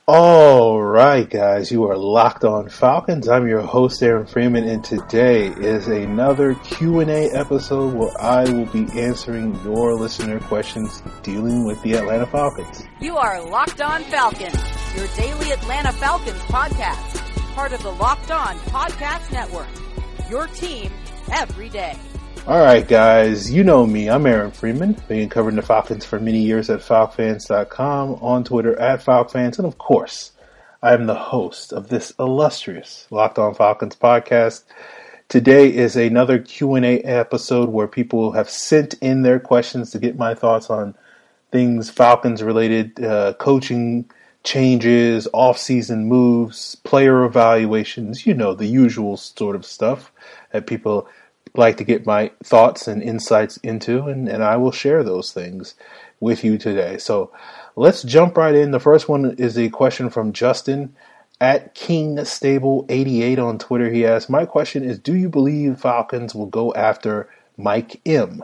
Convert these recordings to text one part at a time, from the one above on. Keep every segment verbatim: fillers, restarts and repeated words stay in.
All right, guys, you are locked on Falcons. I'm your host, Aaron Freeman, and today is another Q and A episode where I will be answering your listener questions dealing with the Atlanta Falcons. You are Locked On Falcons, your daily Atlanta Falcons podcast, part of the Locked On Podcast Network, your team every day. All right, guys, you know me. I'm Aaron Freeman, been covering the Falcons for many years at Falc Fans dot com, on Twitter at FalcFans, and of course, I am the host of this illustrious Locked On Falcons podcast. Today is another Q and A episode where people have sent in their questions to get my thoughts on things Falcons related, uh, coaching changes, off-season moves, player evaluations, you know, the usual sort of stuff that people like to get my thoughts and insights into, and, and I will share those things with you today. So let's jump right in. The first one is a question from Justin at King Stable eighty-eight on Twitter. He asks, my question is, do you believe Falcons will go after Mike M?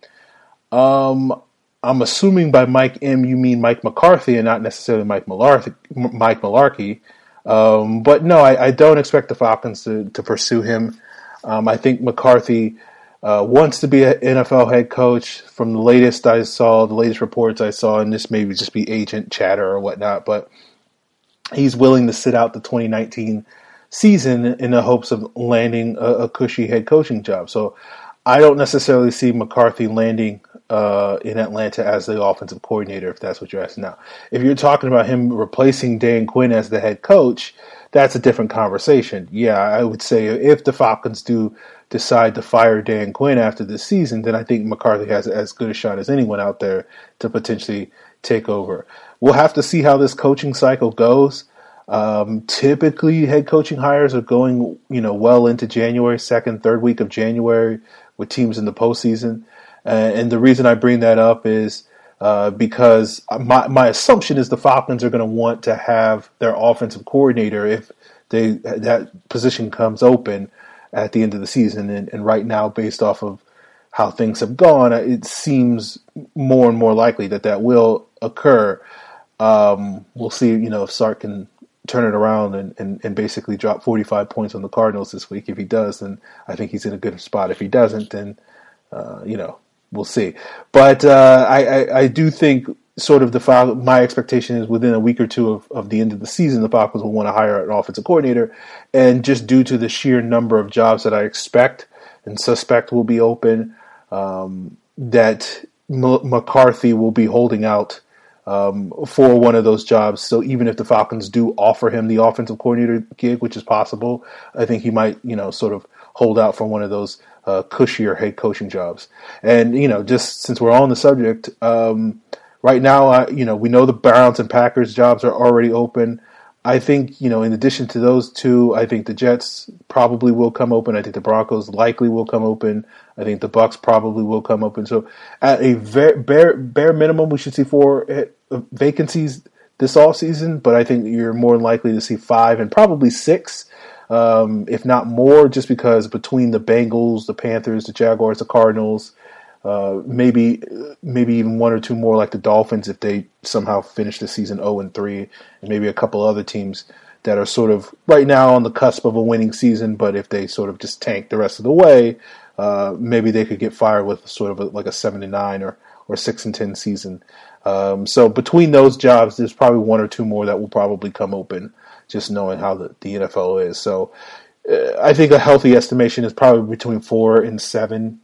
Um, I'm assuming by Mike M you mean Mike McCarthy and not necessarily Mike Mularkey. Mike Mularkey. Um, but no, I, I don't expect the Falcons to, to pursue him. Um, I think McCarthy uh, wants to be an N F L head coach. From the latest I saw, the latest reports I saw, and this may just be agent chatter or whatnot, but he's willing to sit out the twenty nineteen season in the hopes of landing a, a cushy head coaching job. So I don't necessarily see McCarthy landing uh, in Atlanta as the offensive coordinator, if that's what you're asking now. If you're talking about him replacing Dan Quinn as the head coach, that's a different conversation. Yeah, I would say if the Falcons do decide to fire Dan Quinn after this season, then I think McCarthy has as good a shot as anyone out there to potentially take over. We'll have to see how this coaching cycle goes. Um, typically, head coaching hires are going, you know, well into January, second, third week of January with teams in the postseason. Uh, and the reason I bring that up is Uh, because my my assumption is the Falcons are going to want to have their offensive coordinator if they that position comes open at the end of the season. And, and right now, based off of how things have gone, it seems more and more likely that that will occur. Um, we'll see, you know, if Sark can turn it around and, and, and basically drop forty-five points on the Cardinals this week. If he does, then I think he's in a good spot. If he doesn't, then, uh, you know, we'll see. But uh, I, I, I do think sort of the Fal- my expectation is within a week or two of, of the end of the season, the Falcons will want to hire an offensive coordinator. And just due to the sheer number of jobs that I expect and suspect will be open, um, that M- McCarthy will be holding out um, for one of those jobs. So even if the Falcons do offer him the offensive coordinator gig, which is possible, I think he might, you know, sort of hold out for one of those Uh, cushier head coaching jobs. And, you know, just since we're on the subject, um, right now, uh, you know, we know the Browns and Packers jobs are already open. I think, you know, in addition to those two, I think the Jets probably will come open. I think the Broncos likely will come open. I think the Bucks probably will come open. So at a very bare, bare minimum, we should see four vacancies this offseason, but I think you're more likely to see five and probably six. Um, if not more, just because between the Bengals, the Panthers, the Jaguars, the Cardinals, uh, maybe maybe even one or two more like the Dolphins if they somehow finish the season oh and three, and maybe a couple other teams that are sort of right now on the cusp of a winning season, but if they sort of just tank the rest of the way, uh, maybe they could get fired with sort of a, like a seven and nine or or six and ten season. Um, so between those jobs, there's probably one or two more that will probably come open, just knowing how the, the N F L is. So uh, I think a healthy estimation is probably between four and seven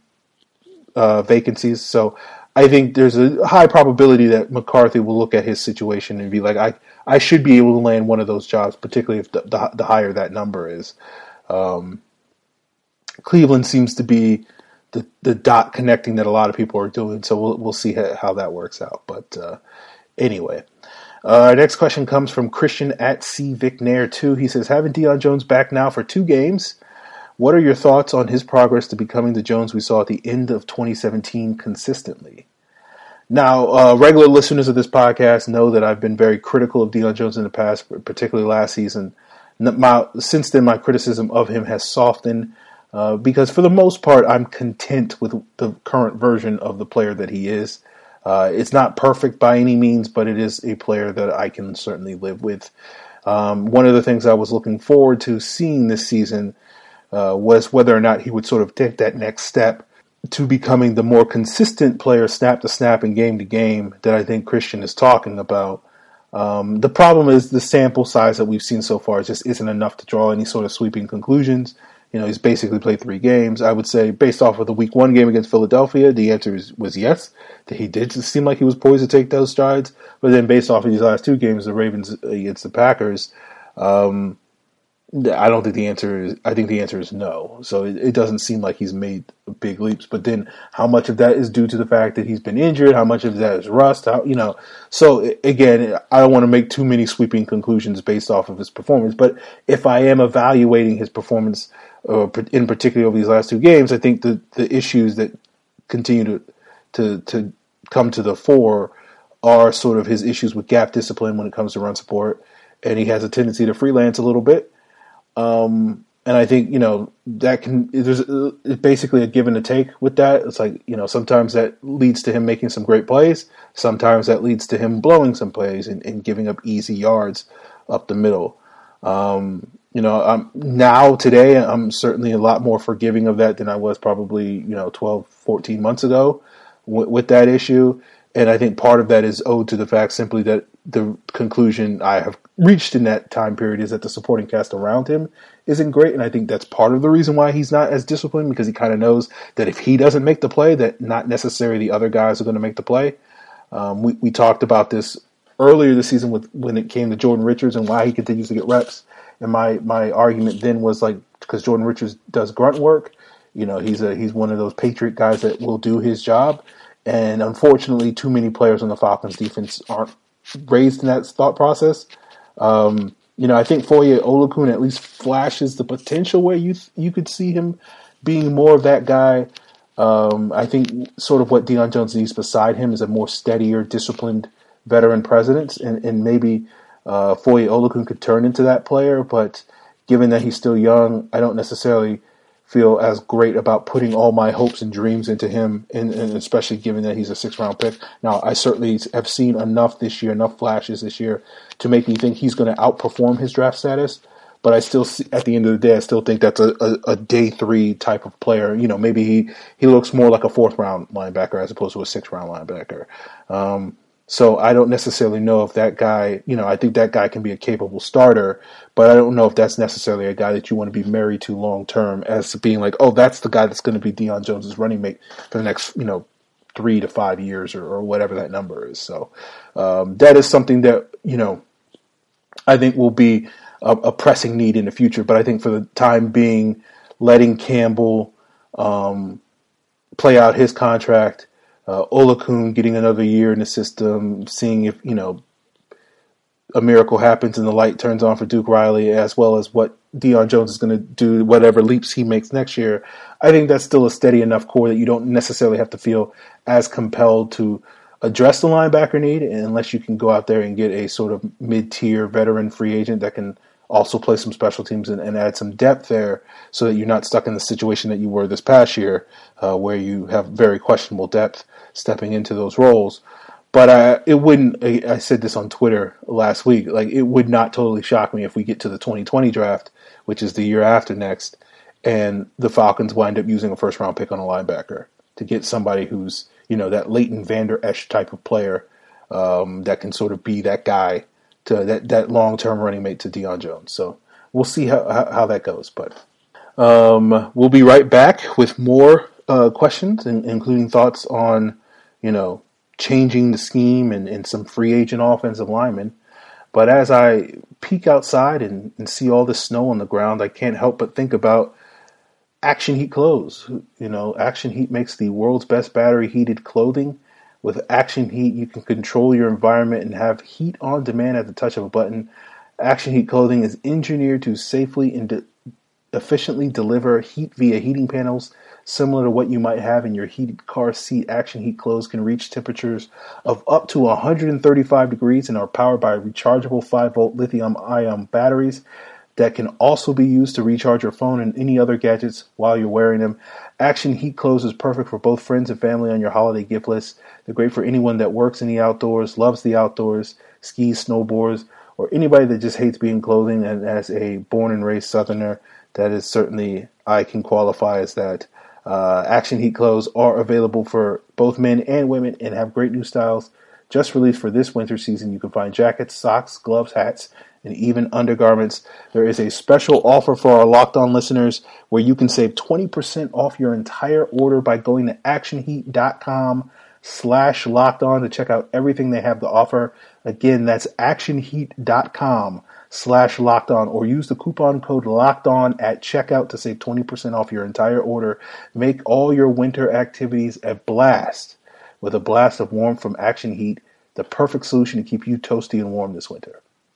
uh, vacancies. So I think there's a high probability that McCarthy will look at his situation and be like, I, I should be able to land one of those jobs, particularly if the, the, the higher that number is. Um, Cleveland seems to be the, the dot connecting that a lot of people are doing. So we'll, we'll see how, how that works out. But uh, anyway. Uh, our next question comes from Christian at C Vic Nair two. He says, having Deion Jones back now for two games, what are your thoughts on his progress to becoming the Jones we saw at the end of twenty seventeen consistently? Now, uh, regular listeners of this podcast know that I've been very critical of Deion Jones in the past, particularly last season. My, since then, my criticism of him has softened uh, because for the most part, I'm content with the current version of the player that he is. Uh, it's not perfect by any means, but it is a player that I can certainly live with. Um, one of the things I was looking forward to seeing this season uh, was whether or not he would sort of take that next step to becoming the more consistent player snap to snap and game to game that I think Christian is talking about. Um, the problem is the sample size that we've seen so far just isn't enough to draw any sort of sweeping conclusions. You know, he's basically played three games. I would say based off of the week one game against Philadelphia, the answer is, was yes, that he did seem like he was poised to take those strides. But then based off of these last two games, the Ravens against the Packers, um, I don't think the answer is, I think the answer is no. So it, it doesn't seem like he's made big leaps. But then how much of that is due to the fact that he's been injured? How much of that is rust? How, you know, so again, I don't want to make too many sweeping conclusions based off of his performance. But if I am evaluating his performance, uh, in particular over these last two games, I think the, the issues that continue to, to, to come to the fore are sort of his issues with gap discipline when it comes to run support. And he has a tendency to freelance a little bit. Um, and I think, you know, that can, there's it's basically a give and a take with that. It's like, you know, sometimes that leads to him making some great plays. Sometimes that leads to him blowing some plays and, and giving up easy yards up the middle. Um, you know, um, now today, I'm certainly a lot more forgiving of that than I was probably, you know, twelve, fourteen months ago with, with that issue. And I think part of that is owed to the fact simply that the conclusion I have reached in that time period is that the supporting cast around him isn't great. And I think that's part of the reason why he's not as disciplined, because he kind of knows that if he doesn't make the play, that not necessarily the other guys are going to make the play. Um, we, we talked about this earlier this season with when it came to Jordan Richards and why he continues to get reps. And my, my argument then was like, because Jordan Richards does grunt work, you know, he's a, he's one of those Patriot guys that will do his job. And unfortunately, too many players on the Falcons defense aren't raised in that thought process. Um, you know, I think Foye Oluokun at least flashes the potential where you you could see him being more of that guy. Um, I think sort of what Deion Jones needs beside him is a more steadier, disciplined veteran presence, and, and maybe uh, Foye Oluokun could turn into that player. But given that he's still young, I don't necessarily feel as great about putting all my hopes and dreams into him, and, and especially given that he's a six-round pick. Now, I certainly have seen enough this year, enough flashes this year, to make me think he's going to outperform his draft status. But I still, see, at the end of the day, I still think that's a, a, a day three type of player. You know, maybe he, he looks more like a fourth-round linebacker as opposed to a sixth-round linebacker. Um, so I don't necessarily know if that guy, you know, I think that guy can be a capable starter, but I don't know if that's necessarily a guy that you want to be married to long-term as being like, oh, that's the guy that's going to be Deion Jones' running mate for the next, you know, three to five years or, or whatever that number is. So um, that is something that, you know, I think will be a, a pressing need in the future. But I think for the time being, letting Campbell um, play out his contract, uh, Oluokun getting another year in the system, seeing if, you know, a miracle happens and the light turns on for Duke Riley, as well as what Deion Jones is going to do, whatever leaps he makes next year. I think that's still a steady enough core that you don't necessarily have to feel as compelled to address the linebacker need, unless you can go out there and get a sort of mid-tier veteran free agent that can also play some special teams and, and add some depth there, so that you're not stuck in the situation that you were this past year, uh, where you have very questionable depth stepping into those roles. But uh, it wouldn't, I said this on Twitter last week, like it would not totally shock me if we get to the twenty twenty draft, which is the year after next, and the Falcons wind up using a first round pick on a linebacker to get somebody who's, you know, that Leighton Vander Esch type of player um, that can sort of be that guy, to that, that long-term running mate to Deion Jones. So we'll see how, how, how that goes. But um, we'll be right back with more uh, questions, and, including thoughts on, you know, changing the scheme and, and some free agent offensive linemen. But as I peek outside and, and see all this snow on the ground, I can't help but think about Action Heat clothes. You know, Action Heat makes the world's best battery heated clothing. With Action Heat, you can control your environment and have heat on demand at the touch of a button. Action Heat clothing is engineered to safely and de- efficiently deliver heat via heating panels. Similar to what you might have in your heated car seat, Action Heat clothes can reach temperatures of up to one hundred thirty-five degrees and are powered by rechargeable five volt lithium-ion batteries. that can also be used to recharge your phone and any other gadgets while you're wearing them. Action Heat clothes is perfect for both friends and family on your holiday gift list. They're great for anyone that works in the outdoors, loves the outdoors, skis, snowboards, or anybody that just hates being clothing. And as a born and raised Southerner, that is certainly, I can qualify as that. Uh, Action Heat clothes are available for both men and women and have great new styles just released for this winter season. You can find jackets, socks, gloves, hats, and even undergarments. There is a special offer for our Locked On listeners where you can save twenty percent off your entire order by going to actionheat.com slash locked on to check out everything they have to offer. Again, that's actionheat.com slash locked on, or use the coupon code locked on at checkout to save twenty percent off your entire order. Make all your winter activities a blast with a blast of warmth from Action Heat, the perfect solution to keep you toasty and warm this winter.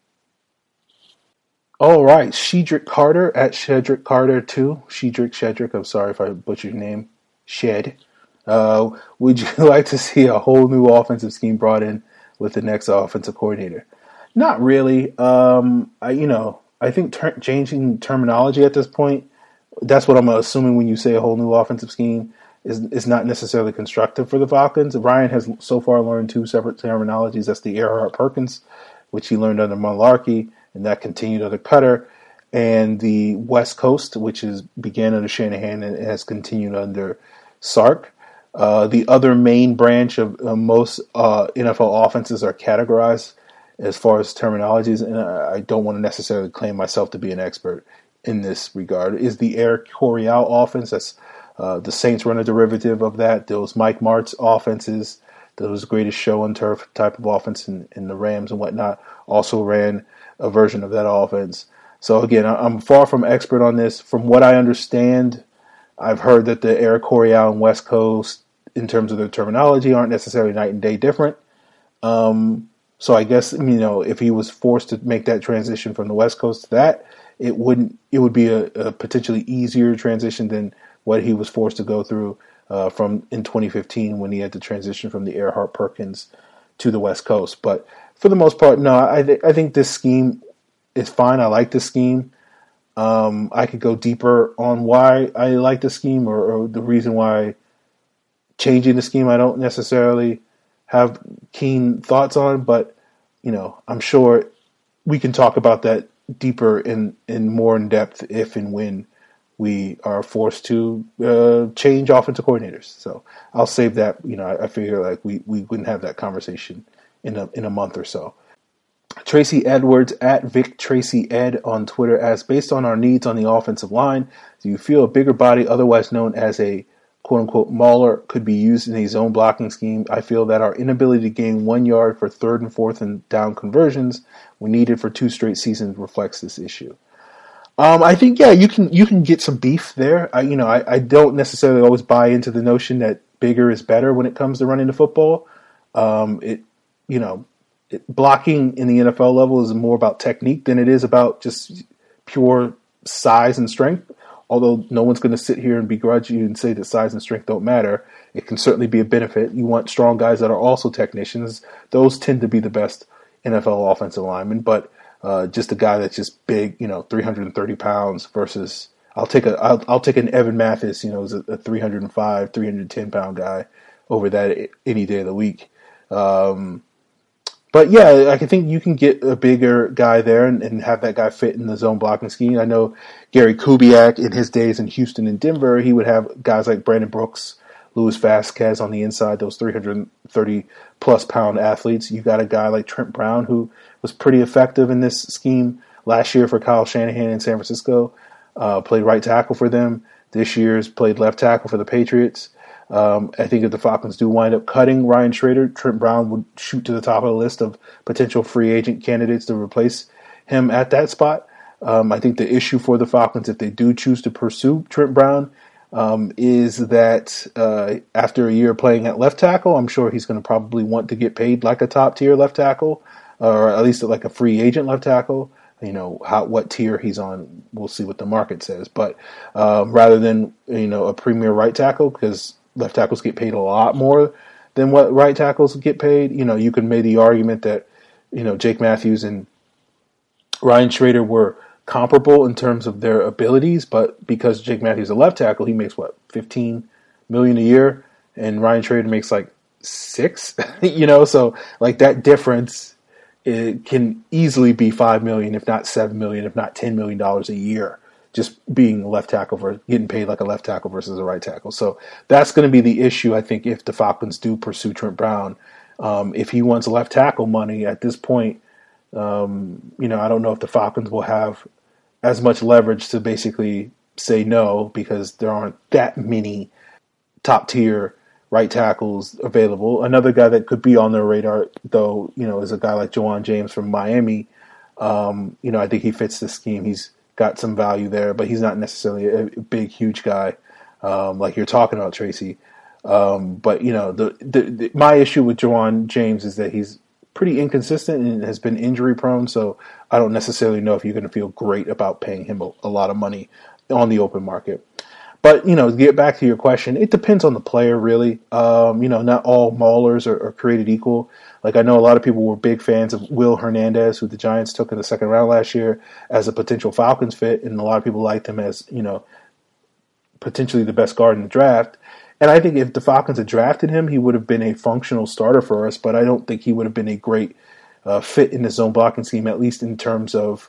All right, Shedrick Carter at Shedrick Carter two. Shedrick, Shedrick, I'm sorry if I butchered your name. Shed. Uh, would you like to see a whole new offensive scheme brought in with the next offensive coordinator? Not really. Um, I, you know, I think ter- changing terminology at this point, that's what I'm assuming when you say a whole new offensive scheme, is is not necessarily constructive for the Falcons. Ryan has so far learned two separate terminologies. That's the Earhart-Perkins, which he learned under Mularkey, and that continued under Cutter, and the West Coast, which is began under Shanahan and has continued under Sark. Uh, the other main branch of uh, most uh, N F L offenses are categorized as far as terminologies, and I, I don't want to necessarily claim myself to be an expert in this regard, is the Air Coryell offense. That's uh, the Saints run a derivative of that. Those Mike Martz offenses, those greatest show on turf type of offense, and, and the Rams and whatnot also ran a version of that offense. So again, I'm far from expert on this. From what I understand, I've heard that the Air Coryell and West Coast, in terms of their terminology, aren't necessarily night and day different. Um, so I guess, you know, if he was forced to make that transition from the West Coast to that, it wouldn't. It would be a, a potentially easier transition than what he was forced to go through uh, from in twenty fifteen when he had to transition from the Earhart-Perkins to the West Coast. But for the most part, no, I, th- I think this scheme is fine. I like this scheme. Um, I could go deeper on why I like the scheme or, or the reason why changing the scheme I don't necessarily have keen thoughts on, but you know, I'm sure we can talk about that deeper in, in more in depth if and when we are forced to uh, change offensive coordinators. So I'll save that. You know, I, I figure like we, we wouldn't have that conversation in a in a month or so. Tracy Edwards at Vic Tracy Ed on Twitter asks, based on our needs on the offensive line, do you feel a bigger body, otherwise known as a quote-unquote mauler, could be used in a zone blocking scheme? I feel that our inability to gain one yard for third and fourth and down conversions when needed for two straight seasons reflects this issue. Um, I think, yeah, you can you can get some beef there. I, you know, I, I don't necessarily always buy into the notion that bigger is better when it comes to running the football. Um, it, you know, it, blocking in the N F L level is more about technique than it is about just pure size and strength. Although no one's going to sit here and begrudge you and say that size and strength don't matter, it can certainly be a benefit. You want strong guys that are also technicians. Those tend to be the best N F L offensive linemen. But uh, just a guy that's just big, you know, three hundred thirty pounds versus I'll take a I'll, I'll take an Evan Mathis, you know, as a, a three hundred five, three hundred ten pound guy over that any day of the week. Um, But yeah, I think you can get a bigger guy there and, and have that guy fit in the zone blocking scheme. I know Gary Kubiak in his days in Houston and Denver, he would have guys like Brandon Brooks, Louis Vasquez on the inside, those three hundred thirty plus pound athletes. You got a guy like Trent Brown who was pretty effective in this scheme last year for Kyle Shanahan in San Francisco, uh, played right tackle for them. This year's played left tackle for the Patriots. Um, I think if the Falcons do wind up cutting Ryan Schrader, Trent Brown would shoot to the top of the list of potential free agent candidates to replace him at that spot. Um, I think the issue for the Falcons, if they do choose to pursue Trent Brown, um, is that uh, after a year playing at left tackle, I'm sure he's going to probably want to get paid like a top tier left tackle, or at least like a free agent left tackle. You know, how what tier he's on, we'll see what the market says. But um, rather than, you know, a premier right tackle, because left tackles get paid a lot more than what right tackles get paid. You know, you can make the argument that, you know, Jake Matthews and Ryan Schrader were comparable in terms of their abilities, but because Jake Matthews is a left tackle, he makes what, fifteen million dollars a year, and Ryan Trader makes like six, you know, so like that difference, it can easily be five million dollars, if not seven million dollars, if not ten million dollars a year, just being a left tackle for getting paid like a left tackle versus a right tackle. So that's going to be the issue, I think, if the Falcons do pursue Trent Brown. Um, if he wants left tackle money at this point, um, you know, I don't know if the Falcons will have as much leverage to basically say no, because there aren't that many top tier right tackles available. Another guy that could be on their radar, though, you know, is a guy like Ja'Wuan James from Miami. Um, you know, I think he fits the scheme. He's got some value there, but he's not necessarily a big, huge guy um, like you're talking about, Tracy. Um, but, you know, the, the, the my issue with Ja'Wuan James is that he's pretty inconsistent and has been injury prone, so I don't necessarily know if you're going to feel great about paying him a, a lot of money on the open market. But, you know, to get back to your question, it depends on the player, really. Um, you know, not all maulers are, are created equal. Like, I know a lot of people were big fans of Will Hernandez, who the Giants took in the second round last year as a potential Falcons fit, and a lot of people liked him as, you know, potentially the best guard in the draft. And I think if the Falcons had drafted him, he would have been a functional starter for us, but I don't think he would have been a great uh, fit in the zone blocking scheme, at least in terms of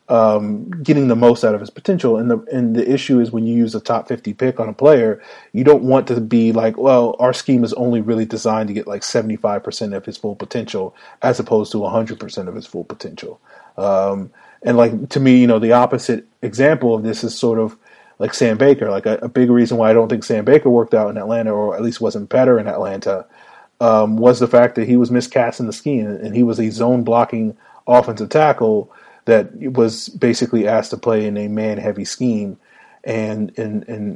um, getting the most out of his potential. And the and the issue is when you use a top fifty pick on a player, you don't want to be like, well, our scheme is only really designed to get like seventy-five percent of his full potential as opposed to one hundred percent of his full potential. Um, and like, to me, you know, the opposite example of this is sort of like Sam Baker. Like a, a big reason why I don't think Sam Baker worked out in Atlanta, or at least wasn't better in Atlanta, um, was the fact that he was miscast in the scheme, and he was a zone blocking offensive tackle that was basically asked to play in a man-heavy scheme, and and and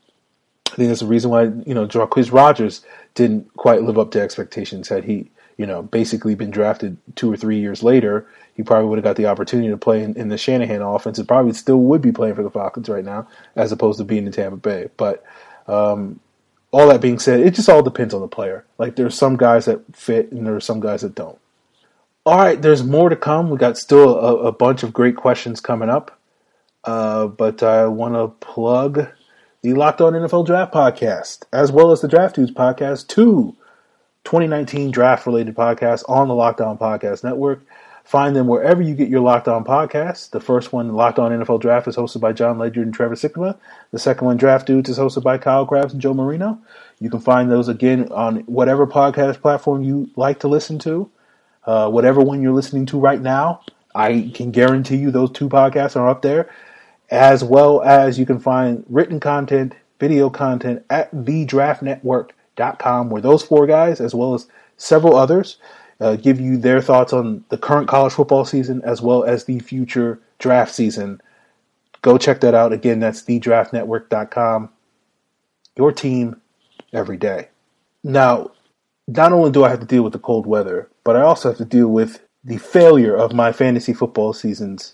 I think that's the reason why, you know, Jacquizz Rodgers didn't quite live up to expectations. Had he, you know, basically been drafted two or three years later, he probably would have got the opportunity to play in, in the Shanahan offense, and probably still would be playing for the Falcons right now, as opposed to being in Tampa Bay. But um, all that being said, it just all depends on the player. Like, there's some guys that fit, and there are some guys that don't. All right, there's more to come. We got still a, a bunch of great questions coming up, uh, but I want to plug the Locked On N F L Draft Podcast, as well as the Draft Dudes Podcast, two twenty nineteen draft-related podcasts on the Locked On Podcast Network. Find them wherever you get your Locked On podcasts. The first one, Locked On N F L Draft, is hosted by John Ledyard and Trevor Sikkema. The second one, Draft Dudes, is hosted by Kyle Krabs and Joe Marino. You can find those, again, on whatever podcast platform you like to listen to. Uh, whatever one you're listening to right now, I can guarantee you those two podcasts are up there. As well as you can find written content, video content at the draft network dot com, where those four guys, as well as several others, uh, give you their thoughts on the current college football season as well as the future draft season. Go check that out. Again, that's the draft network dot com. Your team every day. Now, not only do I have to deal with the cold weather, but I also have to deal with the failure of my fantasy football seasons.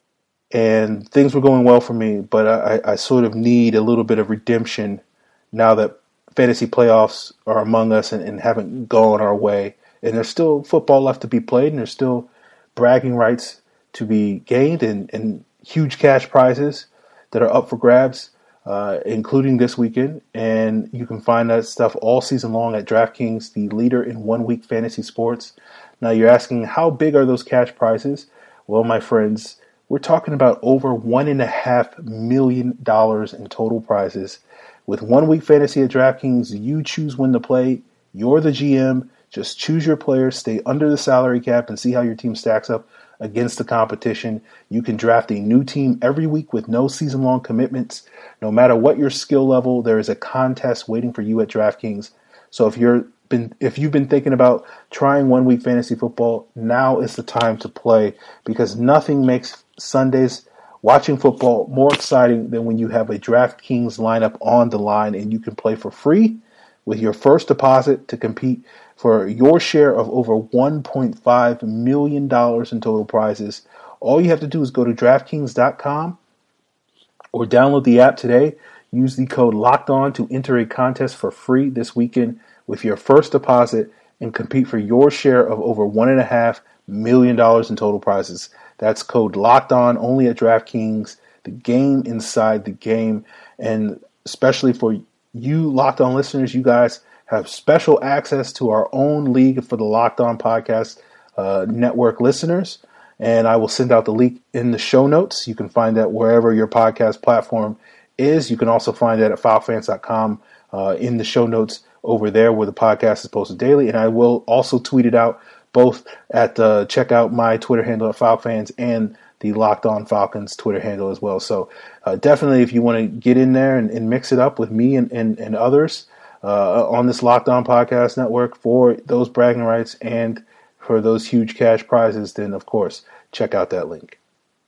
And things were going well for me, but I, I sort of need a little bit of redemption now that fantasy playoffs are among us and, and haven't gone our way. And there's still football left to be played, and there's still bragging rights to be gained, and, and huge cash prizes that are up for grabs, uh, including this weekend. And you can find that stuff all season long at DraftKings, the leader in one-week fantasy sports. Now, you're asking, how big are those cash prizes? Well, my friends, we're talking about over one and a half million dollars in total prizes. With one week fantasy at DraftKings, you choose when to play. You're the G M. Just choose your players, stay under the salary cap, and see how your team stacks up against the competition. You can draft a new team every week with no season-long commitments. No matter what your skill level, there is a contest waiting for you at DraftKings. So if you're been if you've been thinking about trying one week fantasy football, now is the time to play, because nothing makes Sundays watching football more exciting than when you have a DraftKings lineup on the line and you can play for free with your first deposit to compete for your share of over one point five million dollars in total prizes. All you have to do is go to DraftKings dot com or download the app today. Use the code LOCKEDON to enter a contest for free this weekend with your first deposit and compete for your share of over one point five million dollars in total prizes. That's code Locked On, only at DraftKings, the game inside the game. And especially for you Locked On listeners, you guys have special access to our own league for the Locked On Podcast uh, Network listeners. And I will send out the link in the show notes. You can find that wherever your podcast platform is. You can also find that at falcons fans dot com uh, in the show notes over there where the podcast is posted daily. And I will also tweet it out both at uh, check out my Twitter handle at FalcFans and the Locked On Falcons Twitter handle as well. So uh, definitely if you want to get in there and, and mix it up with me and, and, and others uh, on this Locked On Podcast Network for those bragging rights and for those huge cash prizes, then of course, check out that link.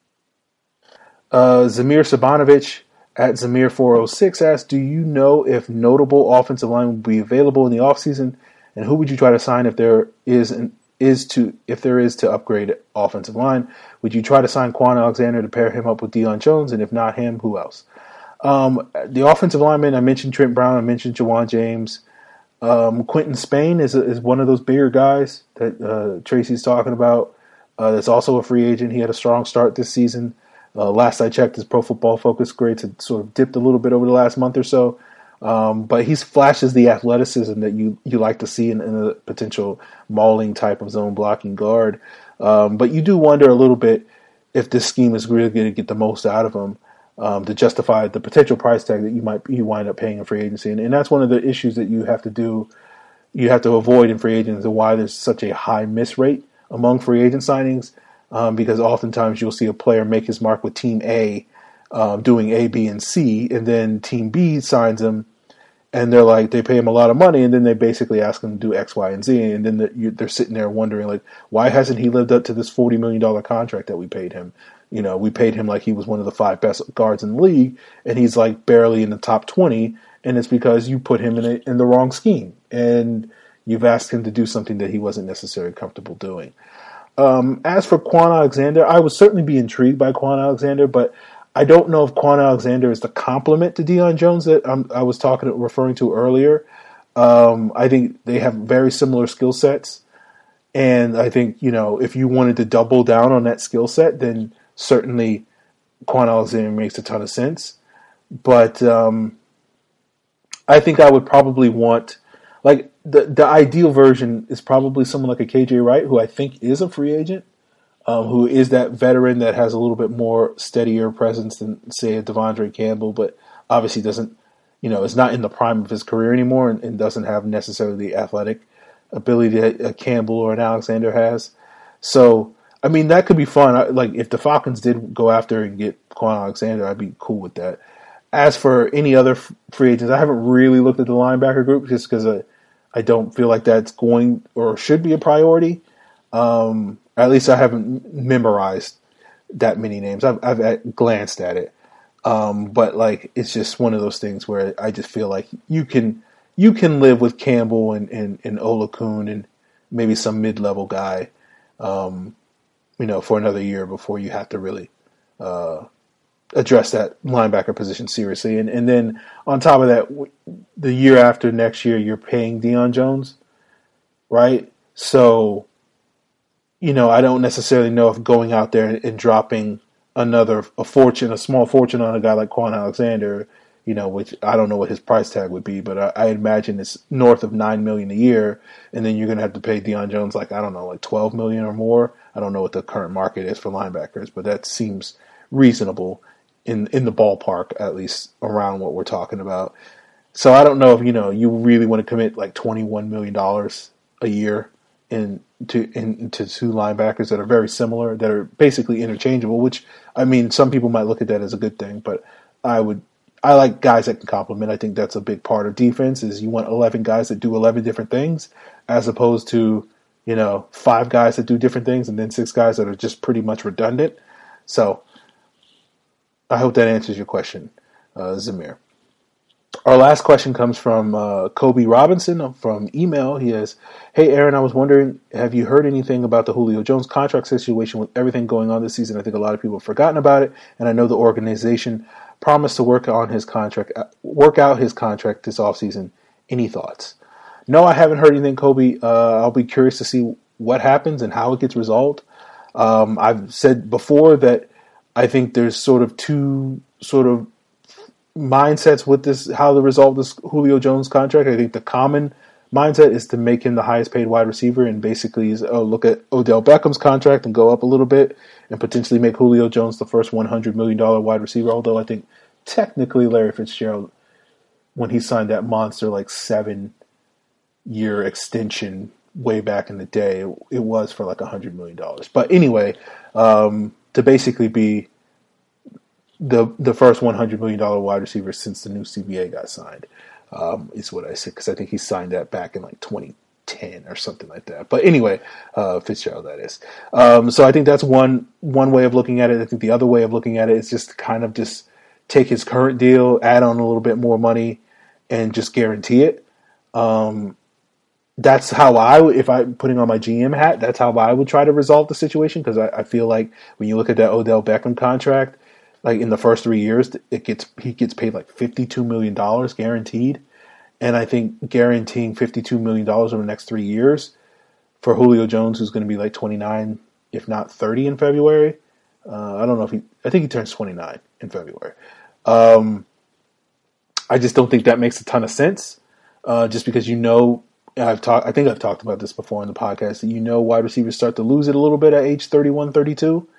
Uh, Zamir Sabanovich at Zamir four oh six asks, do you know if notable offensive line will be available in the offseason, and who would you try to sign if there is an, is to if there is to upgrade offensive line? Would you try to sign Quan Alexander to pair him up with Deion Jones, and if not him, who else? Um, the offensive linemen, I mentioned Trent Brown, I mentioned Jawan James. Um, Quentin Spain is a, is one of those bigger guys that uh, Tracy's talking about. Uh, that's also a free agent. He had a strong start this season. Uh, last I checked, his Pro Football Focus grades had sort of dipped a little bit over the last month or so. Um, but he flashes the athleticism that you, you like to see in, in a potential mauling type of zone blocking guard. Um, but you do wonder a little bit if this scheme is really going to get the most out of him um, to justify the potential price tag that you might you wind up paying in free agency. And, and that's one of the issues that you have to do, you have to avoid in free agents, and why there's such a high miss rate among free agent signings, um, because oftentimes you'll see a player make his mark with Team A, um, doing A, B, and C, and then Team B signs him, and they're like, they pay him a lot of money, and then they basically ask him to do X, Y, and Z, and then the, you, they're sitting there wondering, like, why hasn't he lived up to this forty million dollars contract that we paid him? You know, we paid him like he was one of the five best guards in the league, and he's like barely in the top twenty, and it's because you put him in a, in the wrong scheme, and you've asked him to do something that he wasn't necessarily comfortable doing. Um, as for Quan Alexander, I would certainly be intrigued by Quan Alexander, but I don't know if Quan Alexander is the complement to Deion Jones that I'm, I was talking referring to earlier. Um, I think they have very similar skill sets, and I think, you know, if you wanted to double down on that skill set, then certainly Quan Alexander makes a ton of sense. But um, I think I would probably want, like, the the ideal version is probably someone like a K J Wright, who I think is a free agent, um, who is that veteran that has a little bit more steadier presence than, say, a Devondre Campbell, but obviously doesn't, you know, is not in the prime of his career anymore, and, and doesn't have necessarily the athletic ability that a Campbell or an Alexander has. So, I mean, that could be fun. I, like, if the Falcons did go after and get Quan Alexander, I'd be cool with that. As for any other f- free agents, I haven't really looked at the linebacker group just because I, I don't feel like that's going or should be a priority. Um, at least I haven't memorized that many names. I've, I've glanced at it. Um, but, like, it's just one of those things where I just feel like you can you can live with Campbell and, and, and Olakun and maybe some mid-level guy, um, you know, for another year before you have to really uh, address that linebacker position seriously. And, and then on top of that, the year after next year, you're paying Deion Jones, right? So, you know, I don't necessarily know if going out there and, and dropping another a fortune, a small fortune on a guy like Quan Alexander, you know, which I don't know what his price tag would be, but I, I imagine it's north of nine million dollars a year, and then you're going to have to pay Deion Jones like, I don't know, like twelve million dollars or more. I don't know what the current market is for linebackers, but that seems reasonable in, in the ballpark, at least around what we're talking about. So I don't know if, you know, you really want to commit like twenty-one million dollars a year in to in, to two linebackers that are very similar, that are basically interchangeable, which, I mean, some people might look at that as a good thing, but I would, I like guys that can complement. I think that's a big part of defense, is you want eleven guys that do eleven different things, as opposed to, you know, five guys that do different things and then six guys that are just pretty much redundant. So I hope that answers your question, uh, Zamir. Our last question comes from uh, Kobe Robinson from email. He has, hey, Aaron, I was wondering, have you heard anything about the Julio Jones contract situation with everything going on this season? I think a lot of people have forgotten about it, and I know the organization promised to work on his contract, work out his contract this offseason. Any thoughts? No, I haven't heard anything, Kobe. Uh, I'll be curious to see what happens and how it gets resolved. Um, I've said before that I think there's sort of two sort of mindsets with this, how to resolve this Julio Jones contract. I think the common mindset is to make him the highest paid wide receiver, and basically is, oh, look at Odell Beckham's contract and go up a little bit and potentially make Julio Jones the first one hundred million dollars wide receiver. Although I think technically Larry Fitzgerald, when he signed that monster like seven year extension way back in the day, it was for like one hundred million dollars. But anyway, um, to basically be the the first one hundred million dollars wide receiver since the new C B A got signed. Um, is what I said, because I think he signed that back in like twenty ten or something like that. But anyway, uh, Fitzgerald, that is. Um, so I think that's one one way of looking at it. I think the other way of looking at it is just to kind of just take his current deal, add on a little bit more money, and just guarantee it. Um, that's how I would, if I'm putting on my G M hat, that's how I would try to resolve the situation, because I, I feel like when you look at that Odell Beckham contract, like in the first three years, it gets he gets paid like fifty-two million dollars guaranteed. And I think guaranteeing fifty-two million dollars over the next three years for Julio Jones, who's going to be like twenty-nine, if not thirty in February. Uh, I don't know if he, I think he turns twenty-nine in February. Um, I just don't think that makes a ton of sense. Uh, just because, you know, I've talked, I think I've talked about this before in the podcast, that, you know, wide receivers start to lose it a little bit at age thirty-one, thirty-two.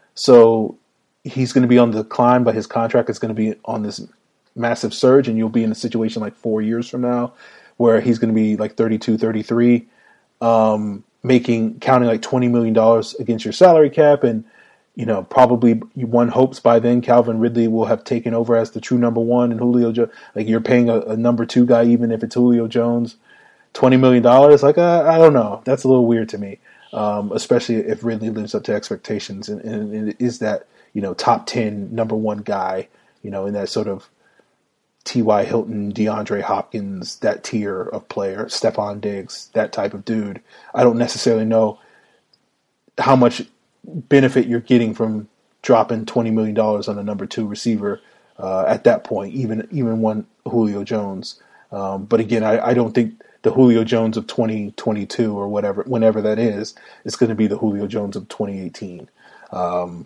So he's going to be on the decline, but his contract is going to be on this massive surge, and you'll be in a situation like four years from now where he's going to be like thirty-two, thirty-three, um, making, counting like twenty million dollars against your salary cap. And, you know, probably one hopes by then Calvin Ridley will have taken over as the true number one, and Julio Jones, like you're paying a, a number two guy, even if it's Julio Jones, twenty million dollars. Like, uh, I don't know. That's a little weird to me, um, especially if Ridley lives up to expectations and, and it is that, you know, top ten number one guy, you know, in that sort of T Y. Hilton, DeAndre Hopkins, that tier of player, Stephon Diggs, that type of dude. I don't necessarily know how much benefit you're getting from dropping twenty million dollars on a number two receiver uh, at that point, even even one Julio Jones. Um, but again, I, I don't think the Julio Jones of twenty twenty-two or whatever, whenever that is, is going to be the Julio Jones of twenty eighteen. Um,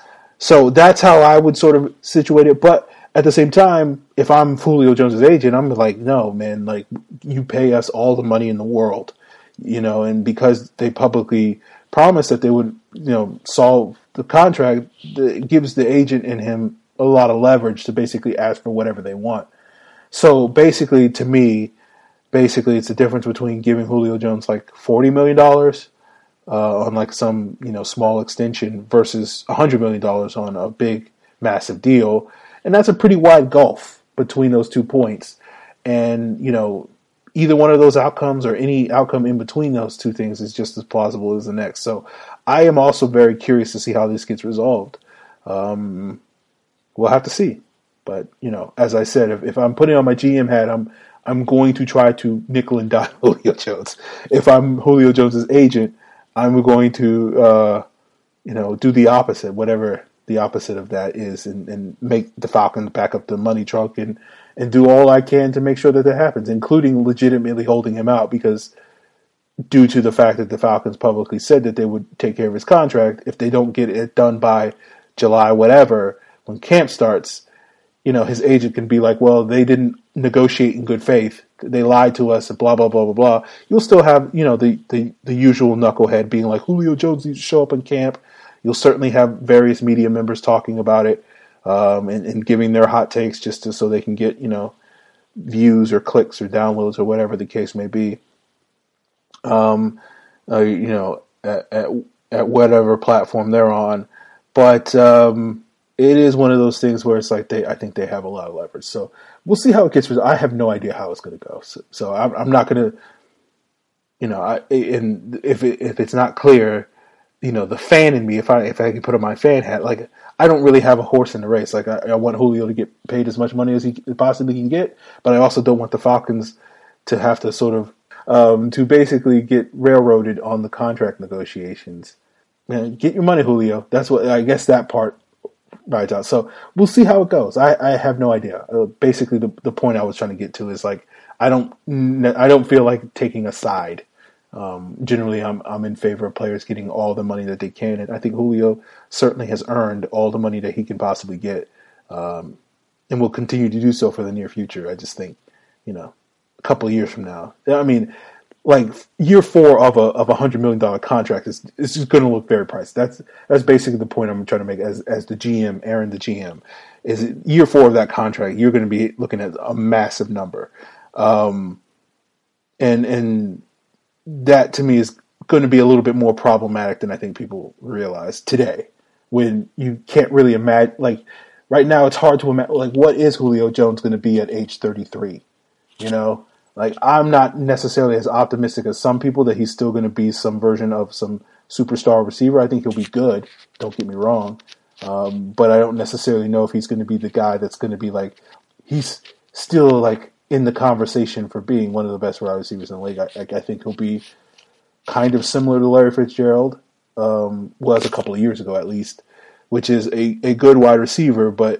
So that's how I would sort of situate it. But at the same time, if I'm Julio Jones' agent, I'm like, no, man, like you pay us all the money in the world, you know, and because they publicly promised that they would, you know, solve the contract, it gives the agent and him a lot of leverage to basically ask for whatever they want. So basically, to me, basically it's the difference between giving Julio Jones like forty million dollars Uh, on like some, you know, small extension versus one hundred million dollars on a big, massive deal. And that's a pretty wide gulf between those two points. And, you know, either one of those outcomes or any outcome in between those two things is just as plausible as the next. So I am also very curious to see how this gets resolved. Um, we'll have to see. But, you know, as I said, if, if I'm putting on my G M hat, I'm I'm going to try to nickel and dime Julio Jones. If I'm Julio Jones' agent, I'm going to, uh, you know, do the opposite, whatever the opposite of that is, and, and make the Falcons back up the money trunk and, and do all I can to make sure that that happens, including legitimately holding him out, because due to the fact that the Falcons publicly said that they would take care of his contract, if they don't get it done by July, whatever, when camp starts, you know, his agent can be like, well, they didn't negotiate in good faith. They lied to us and blah, blah, blah, blah, blah. You'll still have, you know, the, the, the usual knucklehead being like, Julio Jones needs to show up in camp. You'll certainly have various media members talking about it um, and, and giving their hot takes just to, so they can get, you know, views or clicks or downloads or whatever the case may be. Um, uh, you know, at, at, at whatever platform they're on. But um, it is one of those things where it's like they, I think they have a lot of leverage. So we'll see how it gets resolved. I have no idea how it's going to go. So, so I'm, I'm not going to, you know, I, and if it, if it's not clear, you know, the fan in me, if I if I can put on my fan hat, like I don't really have a horse in the race. Like I, I want Julio to get paid as much money as he possibly can get, but I also don't want the Falcons to have to sort of um, to basically get railroaded on the contract negotiations. Man, get your money, Julio. That's what I guess that part rides out. So we'll see how it goes. I, I have no idea. Uh, basically, the the point I was trying to get to is like I don't I don't feel like taking a side Um, generally, I'm I'm in favor of players getting all the money that they can, and I think Julio certainly has earned all the money that he can possibly get, um, and will continue to do so for the near future. I just think, you know, a couple of years from now, I mean, like year four of a of a hundred million dollar contract is is just going to look very pricey. That's that's basically the point I'm trying to make as as the G M, Aaron, the G M, is year four of that contract, you're going to be looking at a massive number, um, and and. That to me is going to be a little bit more problematic than I think people realize today, when you can't really imagine, like right now it's hard to imagine, like what is Julio Jones going to be at age thirty-three? You know, like I'm not necessarily as optimistic as some people that he's still going to be some version of some superstar receiver. I think he'll be good. Don't get me wrong. Um, but I don't necessarily know if he's going to be the guy that's going to be like, he's still like, in the conversation for being one of the best wide receivers in the league. I, I think he'll be kind of similar to Larry Fitzgerald, um, was a couple of years ago at least, which is a, a good wide receiver, but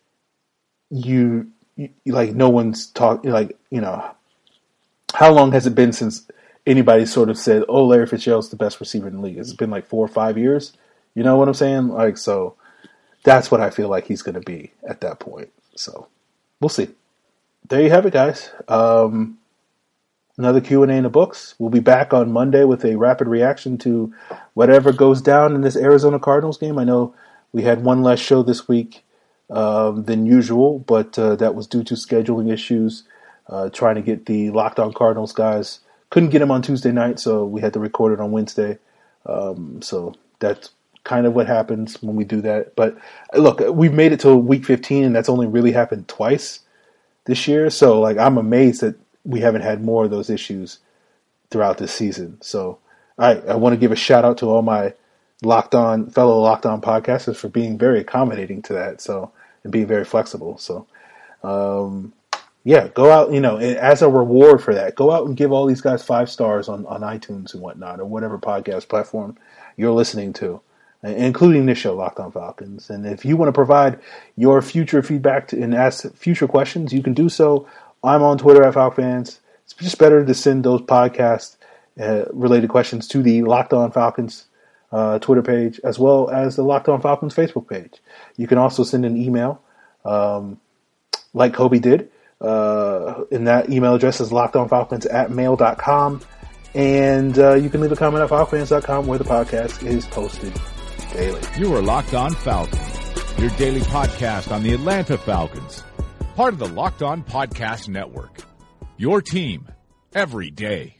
you, you like no one's talk like, you know, how long has it been since anybody sort of said, oh, Larry Fitzgerald's the best receiver in the league? Has it been like four or five years? You know what I'm saying? Like, so that's what I feel like he's going to be at that point. So we'll see. There you have it, guys. Um, another Q and A in the books. We'll be back on Monday with a rapid reaction to whatever goes down in this Arizona Cardinals game. I know we had one less show this week um, than usual, but uh, that was due to scheduling issues, uh, trying to get the Locked On Cardinals guys. Couldn't get them on Tuesday night, so we had to record it on Wednesday. Um, so that's kind of what happens when we do that. But look, we've made it to week fifteen, and that's only really happened twice this year, so like I'm amazed that we haven't had more of those issues throughout this season. So I I want to give a shout out to all my Locked On fellow Locked On podcasters for being very accommodating to that. So and being very flexible. So um, yeah, go out, you know, as a reward for that, go out and give all these guys five stars on on iTunes and whatnot, or whatever podcast platform you're listening to, including this show, Locked On Falcons. And if you want to provide your future feedback to, and ask future questions, you can do so. I'm on Twitter at FalcFans. It's just better to send those podcast uh, related questions to the Locked On Falcons uh, Twitter page, as well as the Locked On Falcons Facebook page. You can also send an email, um, like Kobe did. Uh, and that email address is lockedonfalcons at mail dot com. And uh, you can leave a comment at falcons dot com, where the podcast is posted daily. You are Locked On Falcons, your daily podcast on the Atlanta Falcons, part of the Locked On Podcast Network. Your team every day.